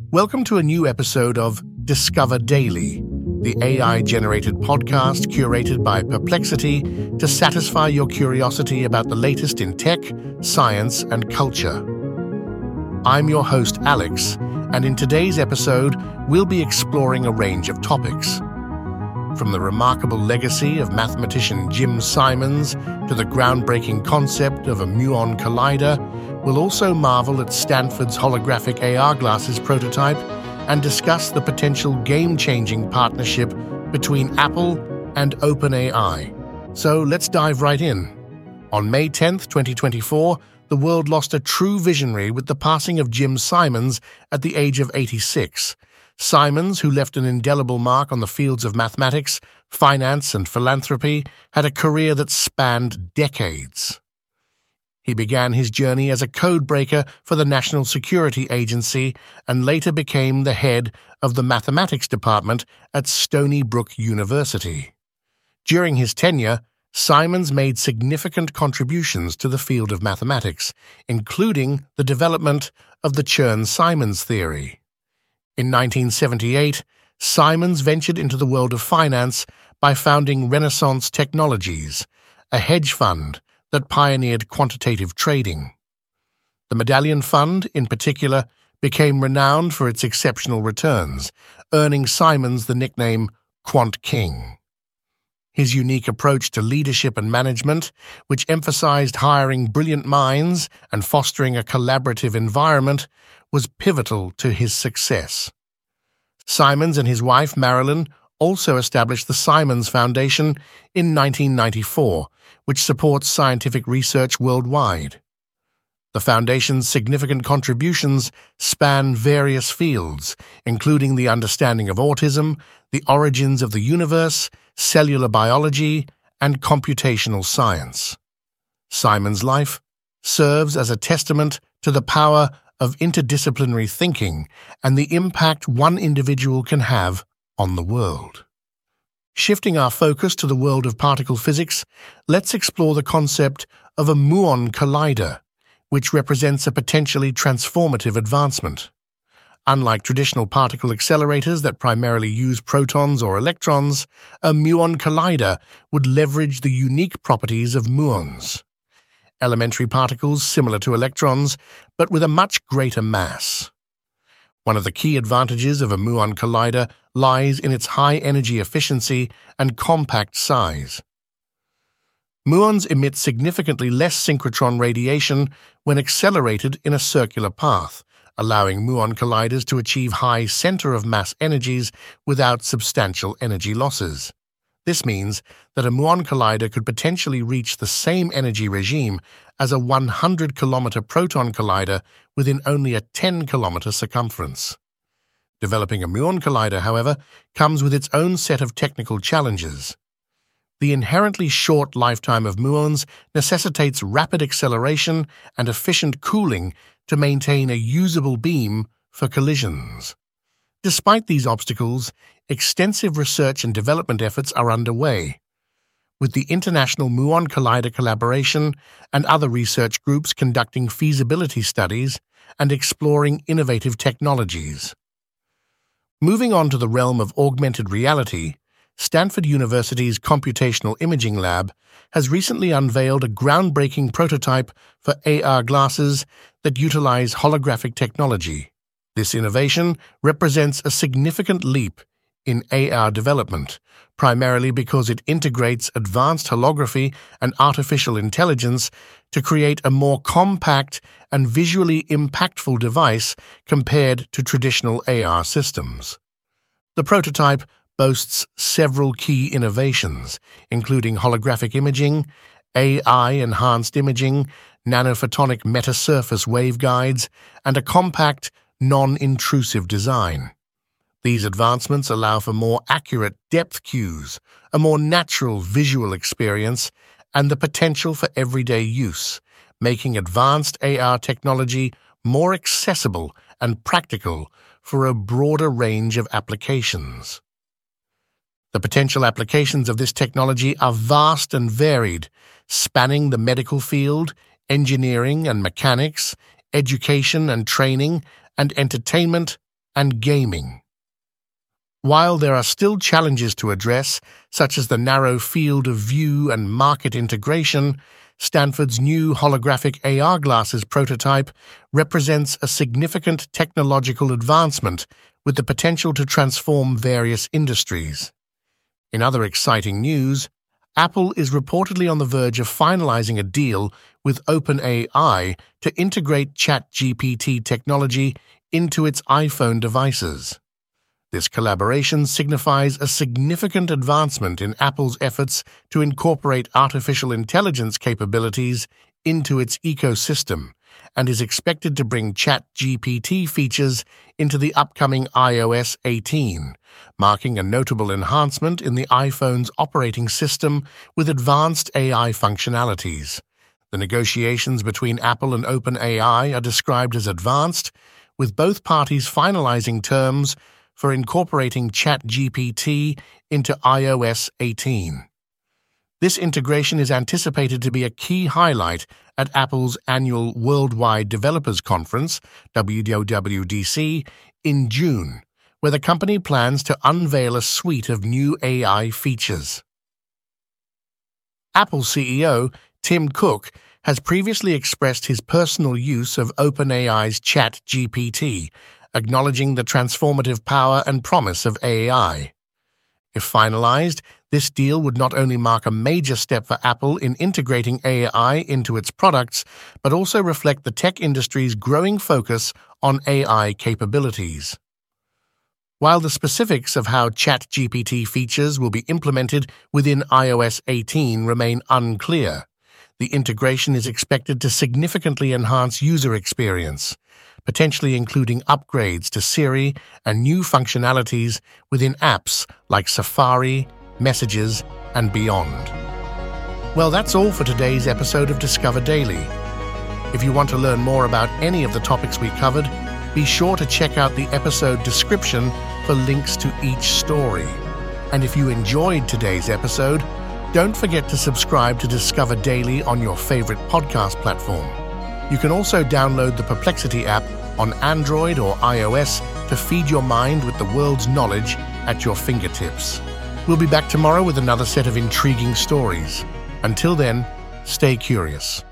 Welcome to a new episode of Discover Daily, the AI-generated podcast curated by Perplexity to satisfy your curiosity about the latest in tech, science, and culture. I'm your host, Alex, and in today's episode, we'll be exploring a range of topics. From the remarkable legacy of mathematician Jim Simons to the groundbreaking concept of a muon collider, we'll also marvel at Stanford's holographic AR glasses prototype and discuss the potential game-changing partnership between Apple and OpenAI. So let's dive right in. On May 10th, 2024, the world lost a true visionary with the passing of Jim Simons at the age of 86. Simons, who left an indelible mark on the fields of mathematics, finance, and philanthropy, had a career that spanned decades. He began his journey as a codebreaker for the National Security Agency and later became the head of the mathematics department at Stony Brook University. During his tenure, Simons made significant contributions to the field of mathematics, including the development of the Chern-Simons theory. In 1978, Simons ventured into the world of finance by founding Renaissance Technologies, a hedge fund that pioneered quantitative trading. The Medallion Fund, in particular, became renowned for its exceptional returns, earning Simons the nickname Quant King. His unique approach to leadership and management, which emphasized hiring brilliant minds and fostering a collaborative environment, was pivotal to his success. Simons and his wife, Marilyn, also established the Simons Foundation in 1994, which supports scientific research worldwide. The foundation's significant contributions span various fields, including the understanding of autism, the origins of the universe, cellular biology, and computational science. Simons' life serves as a testament to the power of interdisciplinary thinking and the impact one individual can have on the world. Shifting our focus to the world of particle physics, let's explore the concept of a muon collider, which represents a potentially transformative advancement. Unlike traditional particle accelerators that primarily use protons or electrons, a muon collider would leverage the unique properties of muons, elementary particles similar to electrons, but with a much greater mass. One of the key advantages of a muon collider lies in its high energy efficiency and compact size. Muons emit significantly less synchrotron radiation when accelerated in a circular path, allowing muon colliders to achieve high center-of-mass energies without substantial energy losses. This means that a muon collider could potentially reach the same energy regime as a 100-kilometer proton collider within only a 10-kilometer circumference. Developing a muon collider, however, comes with its own set of technical challenges. The inherently short lifetime of muons necessitates rapid acceleration and efficient cooling to maintain a usable beam for collisions. Despite these obstacles, extensive research and development efforts are underway, with the International Muon Collider Collaboration and other research groups conducting feasibility studies and exploring innovative technologies. Moving on to the realm of augmented reality, Stanford University's Computational Imaging Lab has recently unveiled a groundbreaking prototype for AR glasses that utilize holographic technology. This innovation represents a significant leap in AR development, primarily because it integrates advanced holography and artificial intelligence to create a more compact and visually impactful device compared to traditional AR systems. The prototype boasts several key innovations, including holographic imaging, AI-enhanced imaging, nanophotonic metasurface waveguides, and a compact, non-intrusive design. These advancements allow for more accurate depth cues, a more natural visual experience, and the potential for everyday use, making advanced AR technology more accessible and practical for a broader range of applications. The potential applications of this technology are vast and varied, spanning the medical field, engineering and mechanics, education and training, and entertainment and gaming. While there are still challenges to address, such as the narrow field of view and market integration, Stanford's new holographic AR glasses prototype represents a significant technological advancement with the potential to transform various industries. In other exciting news, Apple is reportedly on the verge of finalizing a deal with OpenAI to integrate ChatGPT technology into its iPhone devices. This collaboration signifies a significant advancement in Apple's efforts to incorporate artificial intelligence capabilities into its ecosystem and is expected to bring ChatGPT features into the upcoming iOS 18, marking a notable enhancement in the iPhone's operating system with advanced AI functionalities. The negotiations between Apple and OpenAI are described as advanced, with both parties finalizing terms for incorporating ChatGPT into iOS 18. This integration is anticipated to be a key highlight at Apple's annual Worldwide Developers Conference, WWDC, in June, where the company plans to unveil a suite of new AI features. Apple CEO Tim Cook has previously expressed his personal use of OpenAI's ChatGPT, acknowledging the transformative power and promise of AI. If finalized, this deal would not only mark a major step for Apple in integrating AI into its products, but also reflect the tech industry's growing focus on AI capabilities. While the specifics of how ChatGPT features will be implemented within iOS 18 remain unclear, the integration is expected to significantly enhance user experience, potentially including upgrades to Siri and new functionalities within apps like Safari, Messages, and beyond. Well, that's all for today's episode of Discover Daily. If you want to learn more about any of the topics we covered, be sure to check out the episode description for links to each story. And if you enjoyed today's episode, don't forget to subscribe to Discover Daily on your favorite podcast platform. You can also download the Perplexity app on Android or iOS to feed your mind with the world's knowledge at your fingertips. We'll be back tomorrow with another set of intriguing stories. Until then, stay curious.